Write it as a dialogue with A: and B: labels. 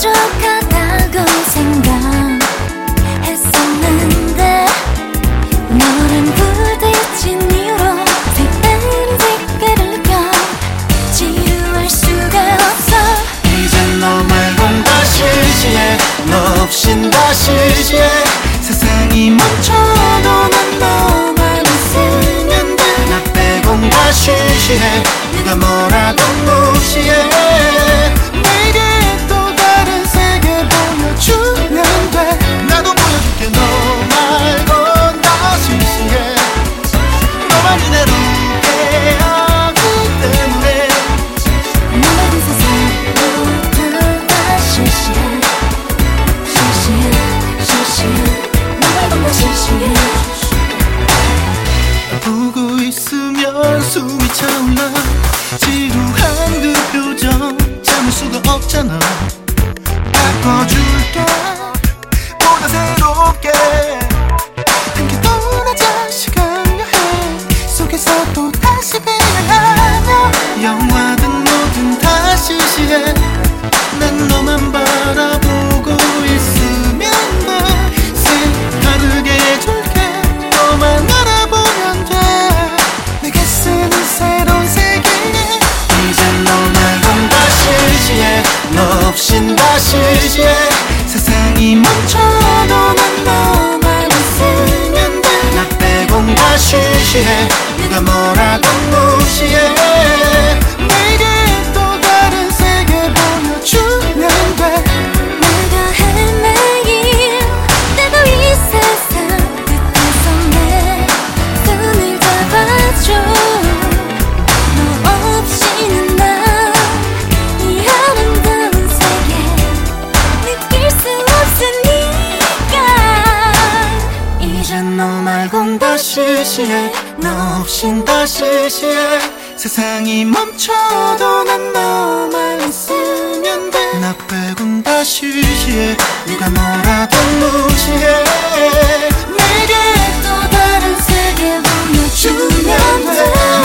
A: 부족하다고 생각했었는데 너랑 부딪힌 이후로 색다른 색깔을 느껴 지루할 수가 없어.
B: 이젠 너 말곤 다 실시해. 너 없인 다 실시해. 세상이 멈춰도 난 너만 있으면 돼. 나 빼곤 다 실시해. 누가 뭐라도 무시해. 내게 또 다른 세계 보여주면 돼. 나도 보여줄게. 너 말곤 다 실시해. 너만 이대로게 하기 때문에
A: 너 말고 세상 모두 다 실시해. 실시해 실시해. 너 말고 다 실시해.
B: 보고 있으면 숨이 차올라. 지루한 그 표정 참을 수가 없잖아. 바꿔줄게. 보다 새롭게 함께 떠나자. 시간 여행 속에서 또 다시 비행하며 영화든 뭐든 다 실시해. 난 너만 바라보고 있으면 돼. 색다르게 해줄게. 너만 알아보면 돼. 내가 쓰는 새로운 세계에 이젠 너 말곤 다 실시해. 너 없인 다 실시해. 세상이 멈춰도 난 너만 있으면 돼. 나 빼곤 다 실시해. 누가 뭐라도 무시해. 내게 또 다른 세계 보여주면 돼.
A: 내가 헤매일 때도 이 세상 끝에서 내 손을 잡아줘. 너 없이는 난 이 아름다운 세계 느낄 수 없으니까.
B: 이젠 너 말곤 다 실시해. 너 없인 다 실시해. 세상이 멈춰도 난 너만 있으면 돼. 나 빼곤 다 실시해. 누가 뭐라도 무시해. 내게 또 다른 세계 보여주면 돼.